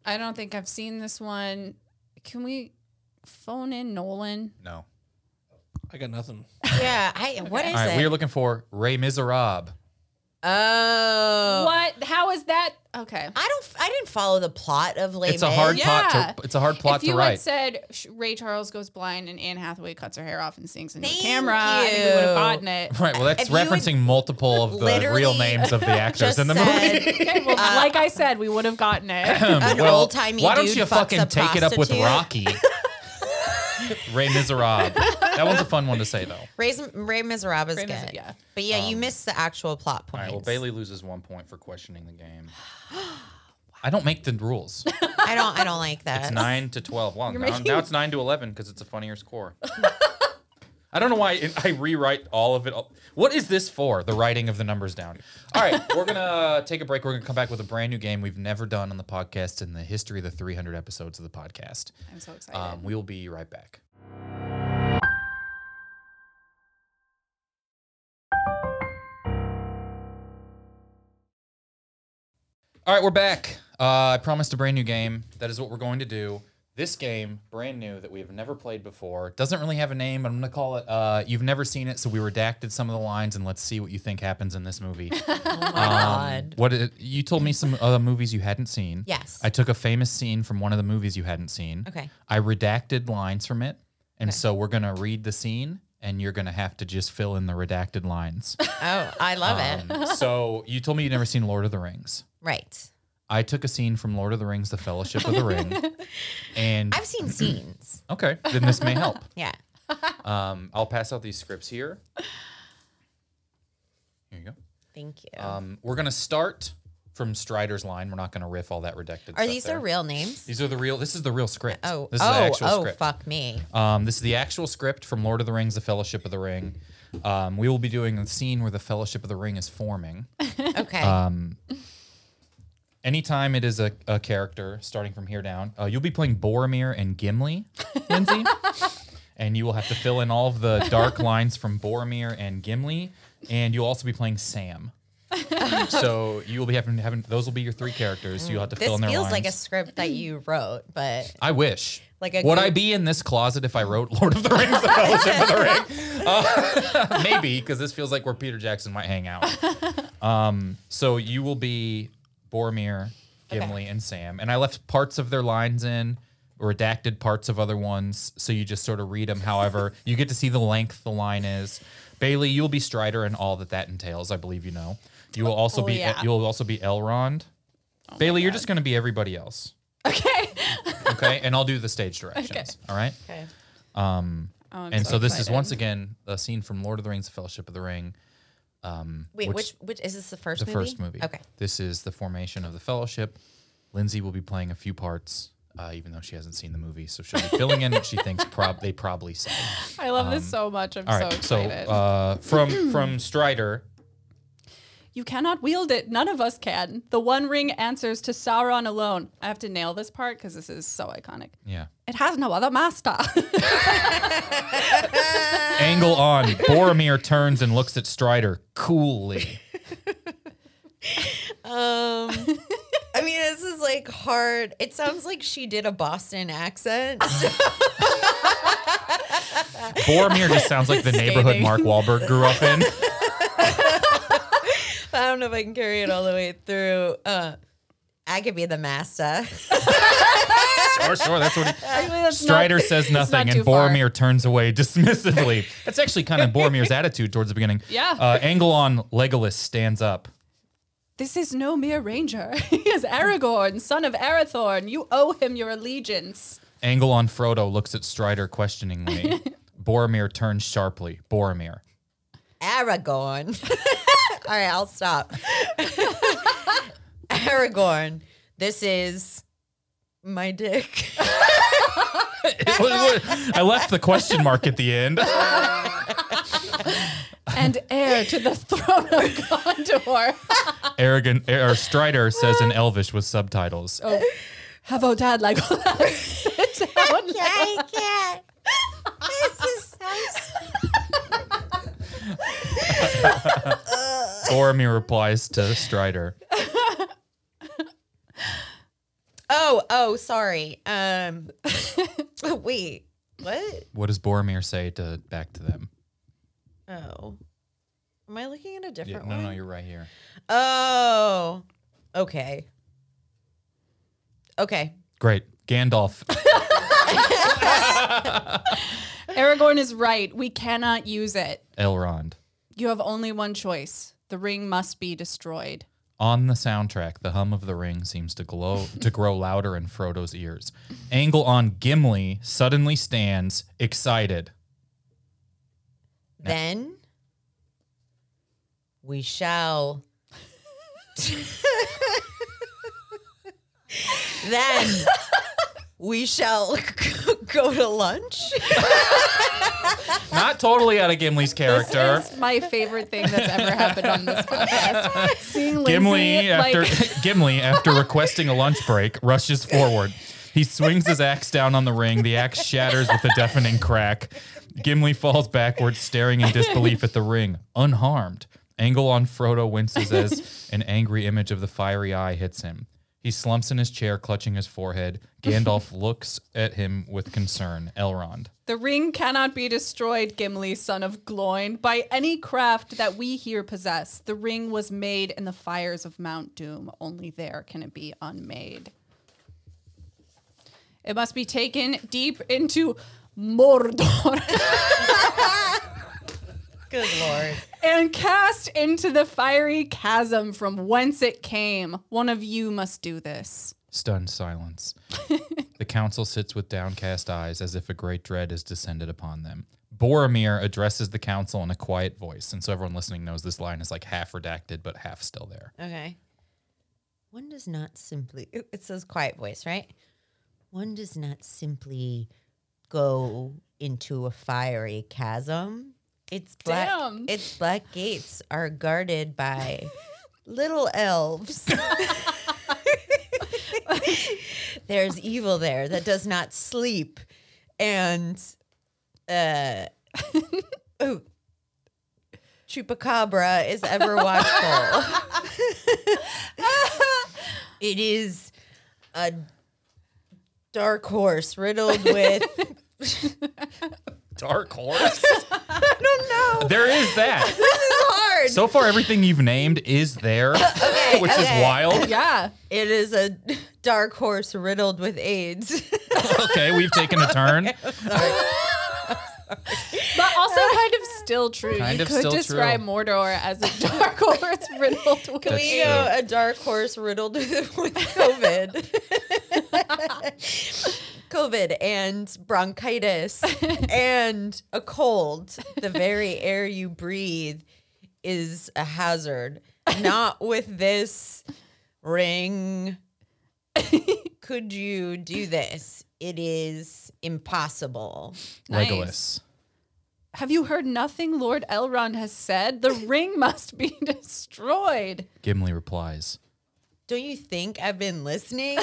I don't think I've seen this one. Can we phone in Nolan? No. I got nothing. Yeah. What is All right, it? we are looking for Les Miserables. Oh. What? How is that? Okay. I didn't follow the plot of Les It's a hard Mis. Yeah. It's a hard plot If you to write. had said Ray Charles goes blind and Anne Hathaway cuts her hair off and sings into the Thank camera, I think we would have you. gotten it. Right. Well, that's If you would referencing multiple of the real literally names of the actors just in the movie. said, Okay, well, like I said, we would have gotten it. An Well, old-timey why don't dude you fucks fucking a take it up with prostitute. Rocky? Ray Miserables. That one's a fun one to say, though. Ray Miserables is Ray good. yeah. But yeah, you missed the actual plot All points. right. Well, Bailey loses 1 point for questioning the game. I don't make the rules. I don't like that. It's 9 to 12. Well, making- now it's 9 to 11 because it's a funnier score. I don't know why I rewrite all of it. What is this for? The writing of the numbers down. All right, we're gonna take a break. We're gonna come back with a brand new game we've never done on the podcast in the history of the 300 episodes of the podcast. I'm so excited. We will be right back. All right, we're back. I promised a brand new game. That is what we're going to do. This game, brand new, that we have never played before, doesn't really have a name. I'm going to call it You've Never Seen It, so we redacted some of the lines, and let's see what you think happens in this movie. Oh my god. You told me some other movies you hadn't seen. Yes. I took a famous scene from one of the movies you hadn't seen. Okay. I redacted lines from it, and so we're going to read the scene, and you're going to have to just fill in the redacted lines. Oh, I love it. So you told me you'd never seen Lord of the Rings. Right. I took a scene from Lord of the Rings, The Fellowship of the Ring, and I've seen scenes. okay, then this may help. Yeah. I'll pass out these scripts here. Here you go. Thank you. We're gonna start from Strider's line. We're not gonna riff all that redacted. Are stuff these there. their real names? These are the real. This is the real script. Oh, this is the actual script. fuck me. This is the actual script from Lord of the Rings, The Fellowship of the Ring. We will be doing a scene where the Fellowship of the Ring is forming. Okay. Anytime it is a character, starting from here down, you'll be playing Boromir and Gimli, Lindsay. And you will have to fill in all of the dark lines from Boromir and Gimli. And you'll also be playing Sam. So you will be having those will be your three characters. You'll have to This fill in their feels lines. like a script that you wrote, but I wish. Like a Would I group- be in this closet if I wrote Lord of the Rings, The Fellowship of the Ring? Maybe, because this feels like where Peter Jackson might hang out. So you will be Boromir, Gimli, and Sam. And I left parts of their lines in, redacted parts of other ones, so you just sort of read them. However, you get to see the length the line is. Bailey, you'll be Strider and all that entails. I believe you know. You will also be yeah. you'll also be Elrond. Bailey, you're just going to be everybody else. Okay. Okay, and I'll do the stage directions. All right. okay. I'm And so this is excited. once again a scene from Lord of the Rings: The Fellowship of the Ring. Wait, which is this the first The movie? first movie. Okay. This is the formation of the Fellowship. Lindsay will be playing a few parts, even though she hasn't seen the movie, so she'll be filling in what she thinks they probably said. I love this so much. I'm All so right. excited. So from Strider. You cannot wield it. None of us can. The One Ring answers to Sauron alone. I have to nail this part because this is so iconic. Yeah. It has no other master. Angle on. Boromir turns and looks at Strider coolly. I mean, this is like hard. It sounds like she did a Boston accent. Boromir just sounds like the neighborhood Skating. Mark Wahlberg grew up in. I don't know if I can carry it all the way through. I could be the master. Sure, that's what he, That's Strider not- says it's not nothing, and too far. Boromir turns away dismissively. That's actually kind of Boromir's attitude towards the beginning. Yeah. Angle on. Legolas stands up. This is no mere ranger. He is Aragorn, son of Arathorn. You owe him your allegiance. Angle on. Frodo looks at Strider questioningly. Boromir turns sharply. Boromir. Aragorn. All right, I'll stop. Aragorn. This is my dick. I left the question mark at the end. And heir to the throne of Gondor. Strider says in Elvish with subtitles. Oh, have a dad like sit down. I can't. This is so Boromir replies to Strider. Oh, Oh, sorry. Wait, what? What does Boromir say back to them? Oh, am I looking at a Yeah, different no, one? you're right here. Oh, okay. Okay. Great. Gandalf. Aragorn is right. We cannot use it. Elrond. You have only one choice. The ring must be destroyed. On the soundtrack, the hum of the ring seems to grow louder in Frodo's ears. Angle on Gimli suddenly stands, excited. Then we shall. Then we shall go to lunch. Not totally out of Gimli's character. This is my favorite thing that's ever happened on this podcast. Seeing Gimli, Lindsay, Gimli, after requesting a lunch break, rushes forward. He swings his axe down on the ring. The axe shatters with a deafening crack. Gimli falls backwards, staring in disbelief at the ring, unharmed. Angle on Frodo winces as an angry image of the fiery eye hits him. He slumps in his chair, clutching his forehead. Gandalf looks at him with concern. Elrond. The ring cannot be destroyed, Gimli, son of Gloin, by any craft that we here possess. The ring was made in the fires of Mount Doom. Only there can it be unmade. It must be taken deep into Mordor Good Lord. and cast into the fiery chasm from whence it came. One of you must do this. Stunned silence. The council sits with downcast eyes as if a great dread has descended upon them. Boromir addresses the council in a quiet voice, and so everyone listening knows this line is like half redacted but half still there. Okay. One does not simply, it says quiet voice, right? One does not simply go into a fiery chasm. Its black, Damn. its black gates are guarded by little elves. There's evil there that does not sleep. And Chupacabra is ever watchful. It is a dark horse riddled with. Dark horse? I don't know. There is that. This is hard. So far, everything you've named is there, which is okay. wild. Yeah. It is a dark horse riddled with AIDS. Okay, we've taken a turn. But also kind of still true. Kind You of could still describe true. Mordor as a dark horse riddled with Can we That's go true. a dark horse riddled with COVID? COVID and bronchitis and a cold. The very air you breathe is a hazard. Not with this ring. Could you do this? It is impossible. Nice. Legolas. Have you heard nothing Lord Elrond has said? The ring must be destroyed. Gimli replies. Don't you think I've been listening?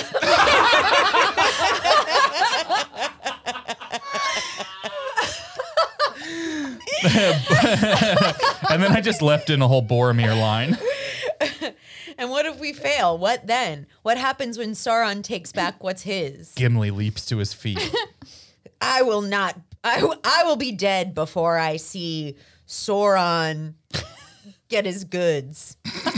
And then I just left in a whole Boromir line. And what if we fail? What then? What happens when Sauron takes back what's his? Gimli leaps to his feet. I will not. I will be dead before I see Sauron get his goods.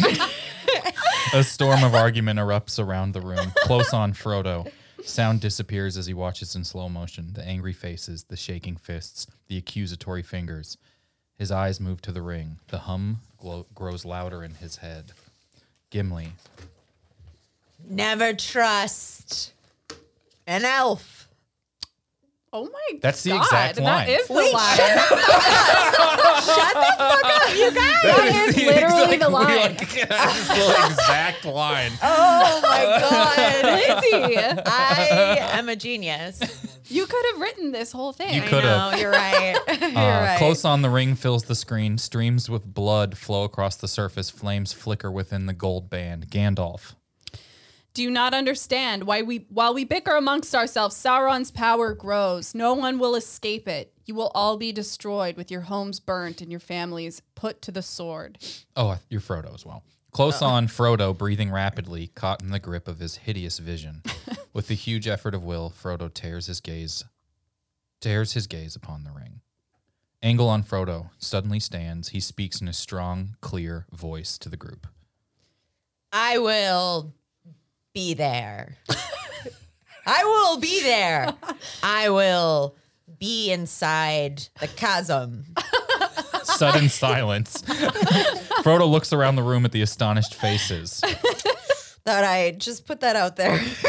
A storm of argument erupts around the room, close on Frodo. Sound disappears as he watches in slow motion, the angry faces, the shaking fists, the accusatory fingers. His eyes move to the ring. The hum grows louder in his head. Gimli. Never trust an elf. Oh my God. That's the exact line. That is the Wait, line. Shut the fuck up, you guys. That is literally the line. That's the exact line. Oh my god. Lindsay, I am a genius. you could have written this whole thing. You I could know, have. you're right. You're right. Close on the ring fills the screen. Streams with blood flow across the surface. Flames flicker within the gold band. Gandalf. Do you not understand why while we bicker amongst ourselves, Sauron's power grows. No one will escape it. You will all be destroyed with your homes burnt and your families put to the sword. Oh, you're Frodo as well. Close on, Frodo, breathing rapidly, caught in the grip of his hideous vision. With a huge effort of will, Frodo tears his gaze upon the ring. Angle on Frodo suddenly stands. He speaks in a strong, clear voice to the group. I will be there. I will be there. I will be inside the chasm. Sudden silence. Frodo looks around the room at the astonished faces. Thought I just put that out there. Just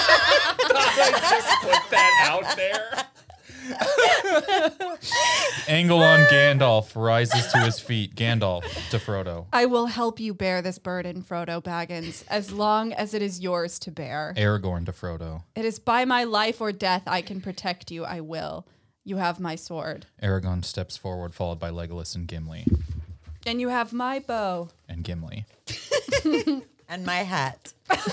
put that out there. Angle on Gandalf rises to his feet. Gandalf to Frodo. I will help you bear this burden, Frodo Baggins, as long as it is yours to bear. Aragorn to Frodo. It is by my life or death I can protect you. I will. You have my sword. Aragorn steps forward, followed by Legolas and Gimli. And you have my bow. And Gimli. And my hat.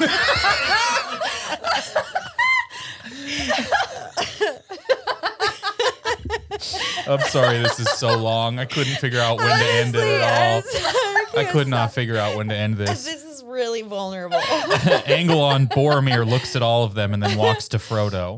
I'm sorry, this is so long. I couldn't figure out when to end it at all. I could not figure out when to end this. This is really vulnerable. Angle on Boromir looks at all of them and then walks to Frodo.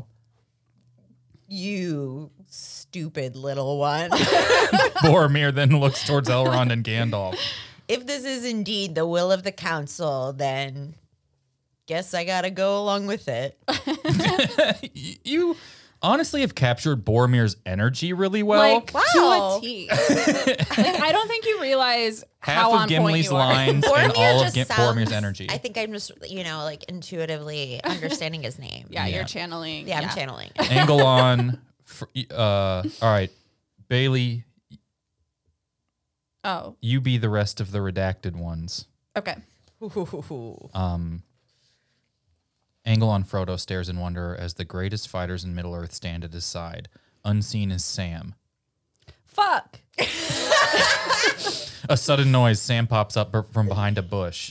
You stupid little one. Boromir then looks towards Elrond and Gandalf. If this is indeed the will of the council, then guess I gotta go along with it. You honestly have captured Boromir's energy really well. Like, Wow. to a T. Like, I don't think you realize Half how of on Gimli's point you are. lines and all of just Boromir's energy. I think I'm just, like intuitively understanding his name. Yeah, Yeah. you're channeling. Yeah, I'm channeling. Angle on. All right, Bailey, Oh, you be the rest of the redacted ones. okay. Angle on Frodo stares in wonder as the greatest fighters in Middle-earth stand at his side. Unseen is Sam. Fuck. A sudden noise. Sam pops up from behind a bush.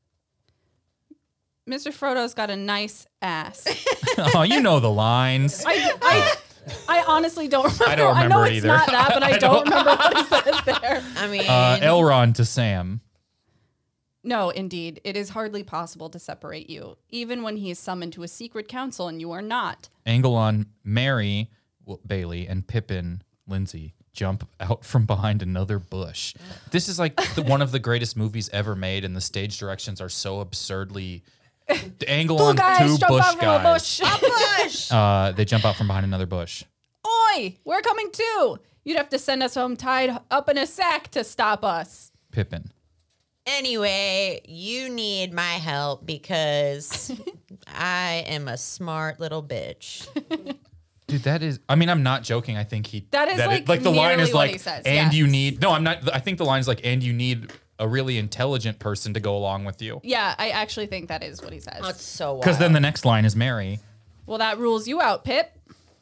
Mr. Frodo's got a nice ass. Oh, you know the lines. I honestly don't remember. I don't remember know it it's either. not that, but I don't remember what he says there. I mean, Elrond to Sam. No, indeed. It is hardly possible to separate you, even when he is summoned to a secret council and you are not. Angle on Mary, Bailey, and Pippin, Lindsay, jump out from behind another bush. This is like one of the greatest movies ever made, and the stage directions are so absurdly... Angle on two jump bush out from a guys. bush. They jump out from behind another bush. Oi, we're coming too. You'd have to send us home tied up in a sack to stop us. Pippin. anyway, you need my help because I am a smart little bitch. Dude, that is. I mean, I'm not joking. I think he. That is, like, the line nearly is what like, he says, and yeah. you need. No, I'm not. I think the line is like, and you need a really intelligent person to go along with you. Yeah, I actually think that is what he says. That's so wild. Because then the next line is Mary. Well, that rules you out, Pip.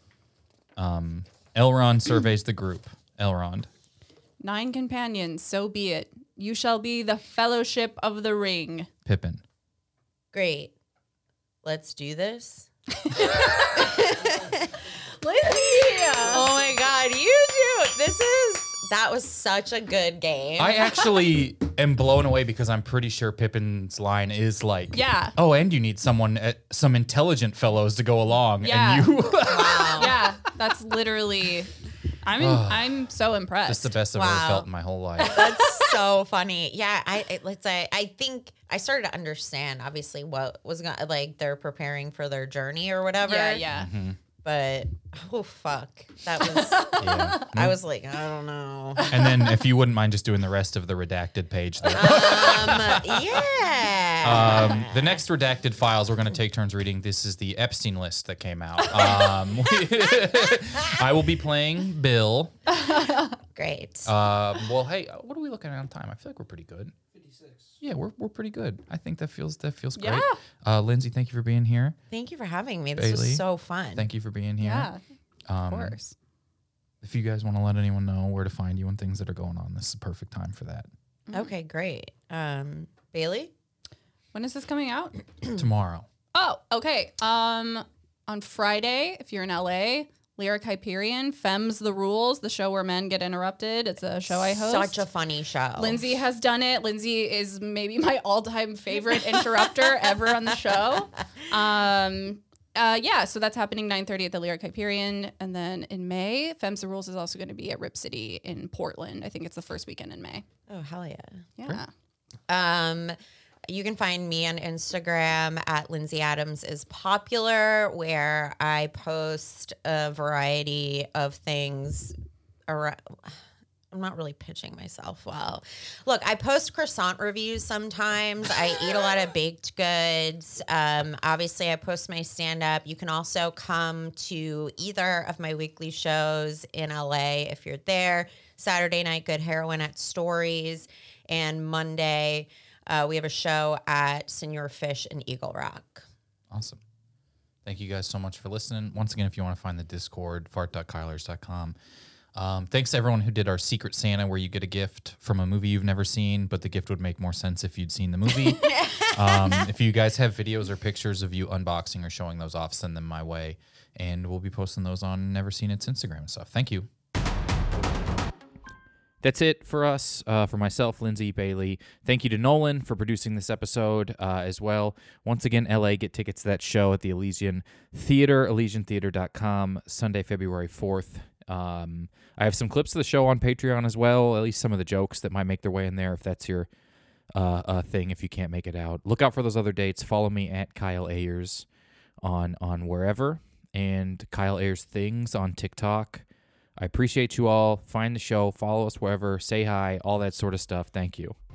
Elrond surveys the group. Elrond. 9 companions, so be it. You shall be the Fellowship of the Ring. Pippin. Great. Let's do this. Lindsay! Oh my God, you do. That was such a good game. I actually am blown away because I'm pretty sure Pippin's line is like, Yeah. oh, and you need some intelligent fellows to go along. Yeah. And you. Wow. Yeah, that's literally. I'm so impressed. That's the best I've ever Wow. felt in my whole life. That's so funny. Yeah, I think I started to understand obviously what was going like they're preparing for their journey or whatever. Yeah. But oh fuck, that was. Yeah. I was like, I don't know. And then if you wouldn't mind just doing the rest of the redacted page there. Yeah. The next redacted files we're going to take turns reading. This is the Epstein list that came out. I will be playing Bill. Great. Well, hey, what are we looking at on time? I feel like we're pretty good. 56. Yeah, we're pretty good. I think that feels great. Lindsay, thank you for being here. Thank you for having me. This Bailey, was so fun. Thank you for being here. Yeah, of course. If you guys want to let anyone know where to find you and things that are going on, this is the perfect time for that. Okay, great. Bailey? When is this coming out? Tomorrow. Oh, okay. On Friday, if you're in LA, Lyric Hyperion, Femmes the Rules, the show where men get interrupted. It's a show I host. Such a funny show. Lindsay has done it. Lindsay is maybe my all-time favorite interrupter ever on the show. So that's happening 9:30 at the Lyric Hyperion. And then in May, Femmes the Rules is also going to be at Rip City in Portland. I think it's the first weekend in May. Oh, hell yeah. Yeah. You can find me on Instagram at Lindsay Adams is Popular, where I post a variety of things around. I'm not really pitching myself well. Look, I post croissant reviews sometimes. I eat a lot of baked goods. Obviously, I post my stand-up. You can also come to either of my weekly shows in LA if you're there. Saturday night, Good Heroin at Stories. And Monday, we have a show at Senor Fish in Eagle Rock. Awesome. Thank you guys so much for listening. Once again, if you want to find the Discord, fart.kylers.com. Thanks to everyone who did our Secret Santa, where you get a gift from a movie you've never seen, but the gift would make more sense if you'd seen the movie. If you guys have videos or pictures of you unboxing or showing those off, send them my way, and we'll be posting those on Never Seen It's Instagram and stuff. Thank you. That's it for us, for myself, Lindsay, Bailey. Thank you to Nolan for producing this episode as well. Once again, LA, get tickets to that show at the Elysian Theater, ElysianTheater.com, Sunday, February 4th. I have some clips of the show on Patreon as well, at least some of the jokes that might make their way in there if that's your thing, if you can't make it out. Look out for those other dates. Follow me at Kyle Ayers on wherever, and Kyle Ayers Things on TikTok. I appreciate you all. Find the show, follow us wherever, say hi, all that sort of stuff. Thank you.